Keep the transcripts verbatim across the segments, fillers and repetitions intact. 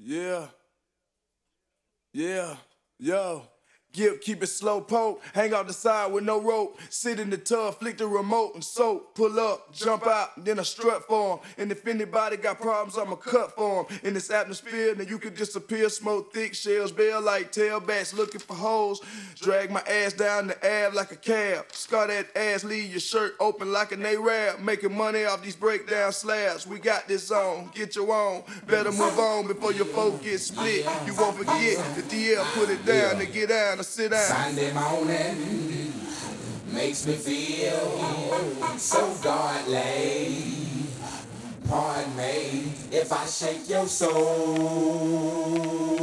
Yeah. Yeah. Yo. Get, keep it slow poke, hang out the side with no rope, sit in the tub, flick the remote and soap, pull up, jump out, then I strut for 'em. And if anybody got problems, I'ma cut for 'em. In this atmosphere, then you can disappear, smoke thick shells, bail like tailbacks looking for holes, drag my ass down the ab like a cab, scar that ass, leave your shirt open like an Arab, making money off these breakdown slabs. We got this on, get your own, better move on before your folk get split. You won't forget that D L put it down to get down. Sit down. Sunday morning makes me feel so godly. Pardon me if I shake your soul.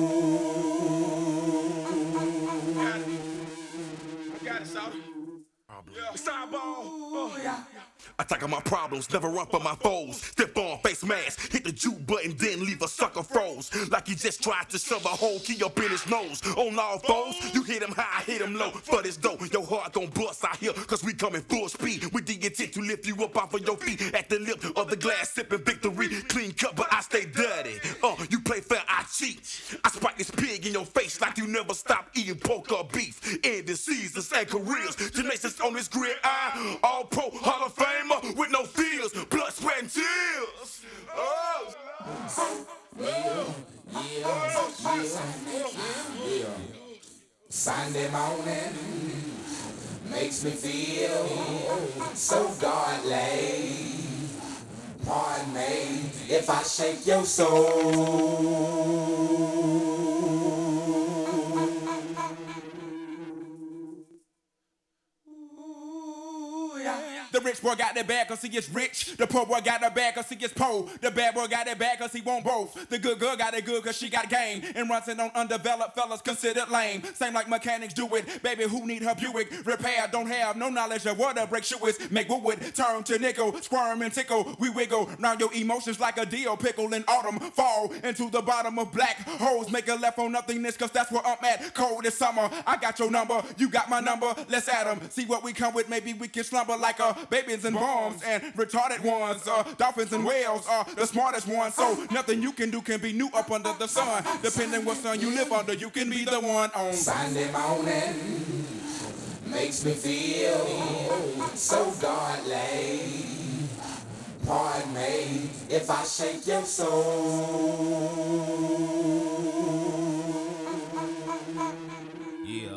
I got it, Shawty. Yeah. Sideball. Oh, yeah. Attack on my problems, never run for my foes. Step on, face mask, hit the juke button, then leave a sucker froze. Like he just tried to shove a whole key up in his nose. On all foes, you hit him high, hit him low. For this dough, your heart gon' bust out here, cause we coming full speed. With the intent to lift you up off of your feet. At the lip of the glass, sipping victory. Clean cut, but I stay dirty. Uh, you play fair, I cheat. I spike this pig in your face like you never stop eating pork or beef. Ending seasons and careers. Tenacious on this grid, I all pro Hall of Famer with no fears, blood, sweat, and tears. Oh, Yeah, yeah, yeah, yeah. Sunday morning makes me feel so godly. Pardon me if I shake your soul. The rich boy got that bag cause he is rich. The poor boy got that bag cause he is poor. The bad boy got that bag cause he want both. The good girl got it good cause she got game. And runs it on undeveloped fellas considered lame. Same like mechanics do it. Baby, who need her Buick? Repair, don't have no knowledge of what a brake shoe is. Make wood, turn to nickel, squirm and tickle. We wiggle round your emotions like a deal pickle in autumn. Fall into the bottom of black holes. Make a left on nothingness cause that's where I'm at. Cold this summer, I got your number. You got my number, let's add them. See what we come with, maybe we can slumber like a babies and bombs and retarded ones, uh, dolphins and whales are the smartest ones. So nothing you can do can be new up under the sun. Depending what sun you live under, you can be the one on Sunday morning makes me feel so godly. Pardon me if I shake your soul. Yeah.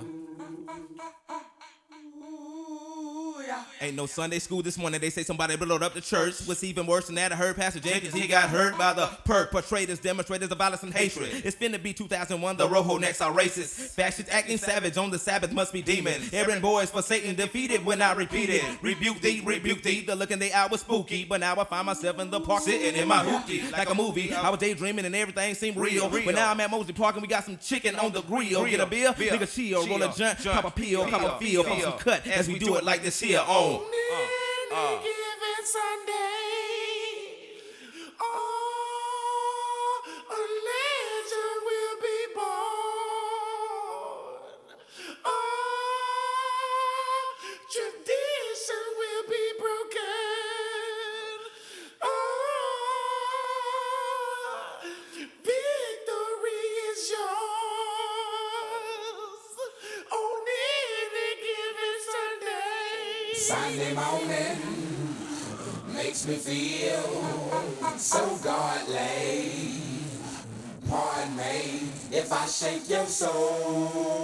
Ain't no Sunday school this morning. They say somebody blowed up the church. What's even worse than that, I heard Pastor Jenkins, he got hurt by the perp portrayers, demonstrators of violence and hatred. It's finna be two thousand one, the Rojo necks are racist. Fascists acting savage on the Sabbath must be demons. Errand boys for Satan defeated when I repeat it. Rebuke thee, rebuke thee. The look in the eye was spooky, but now I find myself in the park sitting in my hoopty like a movie. I was daydreaming and everything seemed real. But now I'm at Mosley Park and we got some chicken on the grill. Get a beer, nigga chill, roll a joint, pop a pill, pop a feel, pop some cut as we do it like this here on. Uh, uh. Given Sunday, oh, a legend will be born. Oh, tradition will be broken. Oh, victory is yours on any given Sunday. Sunday morning makes me feel so godly. Pardon me if I shake your soul.